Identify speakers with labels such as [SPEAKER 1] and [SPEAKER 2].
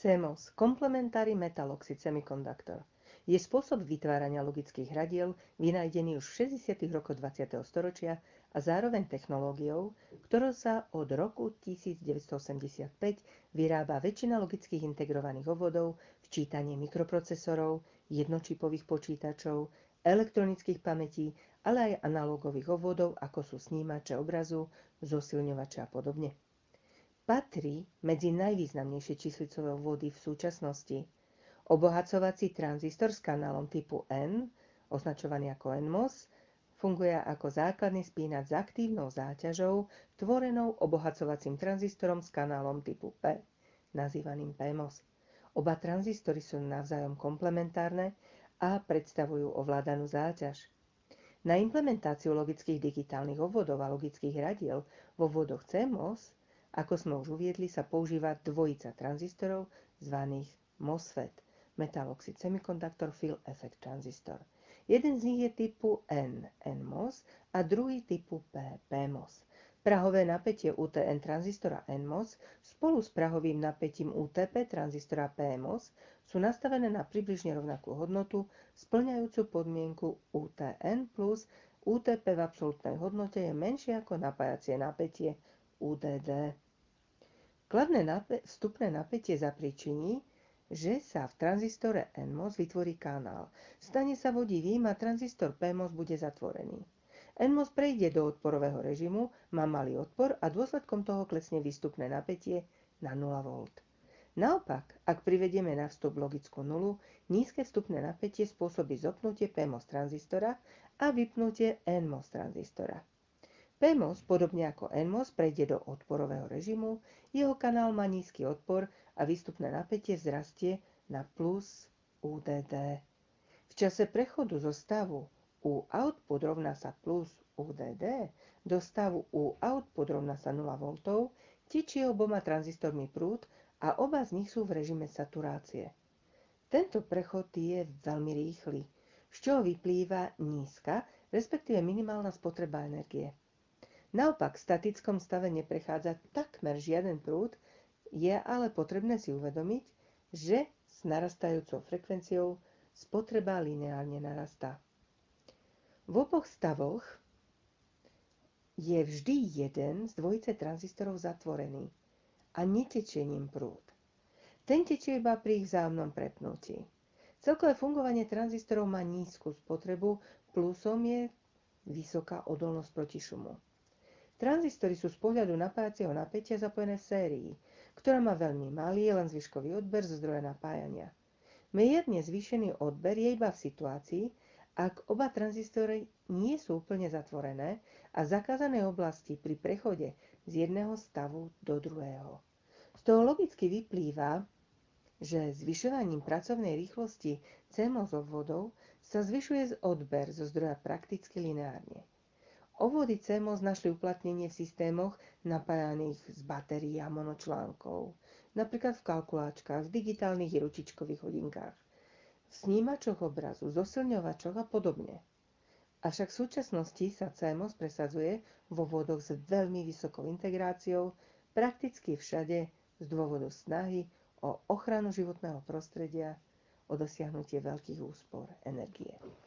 [SPEAKER 1] CMOS, Complementary Metal Oxide Semiconductor, je spôsob vytvárania logických hradiel vynajdený už v 60. rokoch 20. storočia a zároveň technológiou, ktorou sa od roku 1985 vyrába väčšina logických integrovaných obvodov, včítanie mikroprocesorov, jednočipových počítačov, elektronických pamätí, ale aj analogových obvodov, ako sú snímače obrazu, zosilňovače a podobne. Patrí medzi najvýznamnejšie číslicové obvody v súčasnosti. Obohacovací tranzistor s kanálom typu N, označovaný ako NMOS, funguje ako základný spínač s aktívnou záťažou, tvorenou obohacovacím tranzistorom s kanálom typu P, nazývaným PMOS. Oba tranzistory sú navzájom komplementárne a predstavujú ovládanú záťaž. Na implementáciu logických digitálnych obvodov a logických radiel vo obvodoch CMOS, ako sme už uviedli, sa používa dvojica tranzistorov zvaných MOSFET, Metal Oxide Semiconductor Field Effect Transistor. Jeden z nich je typu NMOS a druhý typu PMOS. Prahové napätie UTN tranzistora NMOS spolu s prahovým napätím UTP tranzistora PMOS sú nastavené na približne rovnakú hodnotu, spĺňajúcu podmienku UTN plus UTP v absolútnej hodnote je menšie ako napájacie napätie UDD. Kladné vstupné napätie zapričiní, že sa v tranzistore NMOS vytvorí kanál. Stane sa vodivým a tranzistor PMOS bude zatvorený. NMOS prejde do odporového režimu, má malý odpor a dôsledkom toho klesne výstupné napätie na 0 V. Naopak, ak privedieme na vstup logickú nulu, nízke vstupné napätie spôsobí zopnutie PMOS tranzistora a vypnutie NMOS tranzistora. PMOS, podobne ako NMOS, prejde do odporového režimu, jeho kanál má nízky odpor a výstupné napätie vzrastie na plus UDD. V čase prechodu zo stavu U output rovná sa plus UDD do stavu U output rovná sa 0 V tečie oboma tranzistormi prúd a oba z nich sú v režime saturácie. Tento prechod je veľmi rýchly, z čoho vyplýva nízka, respektíve minimálna spotreba energie. Naopak, v statickom stave neprechádza takmer žiaden prúd, je ale potrebné si uvedomiť, že s narastajúcou frekvenciou spotreba lineárne narastá. V oboch stavoch je vždy jeden z dvojice tranzistorov zatvorený a netečie ním prúd. Ten tečie iba pri ich vzájomnom prepnutí. Celkové fungovanie tranzistorov má nízku spotrebu, plusom je vysoká odolnosť proti šumu. Tranzistory sú z pohľadu napájacieho napätia zapojené v sérii, ktorá má veľmi malý, len zvyškový odber zo zdroja napájania. Mierne zvýšený odber je iba v situácii, ak oba tranzistory nie sú úplne zatvorené a zakázané oblasti pri prechode z jedného stavu do druhého. Z toho logicky vyplýva, že zvyšovaním pracovnej rýchlosti CMOS obvodov sa zvyšuje odber zo zdroja prakticky lineárne. Obvody CMOS našli uplatnenie v systémoch napájaných z batérií a monočlánkov, napríklad v kalkulačkách, v digitálnych i ručičkových hodinkách, v snímačoch obrazu, zosilňovačoch a podobne. Avšak v súčasnosti sa CMOS presadzuje vo obvodoch s veľmi vysokou integráciou prakticky všade z dôvodu snahy o ochranu životného prostredia, o dosiahnutie veľkých úspor energie.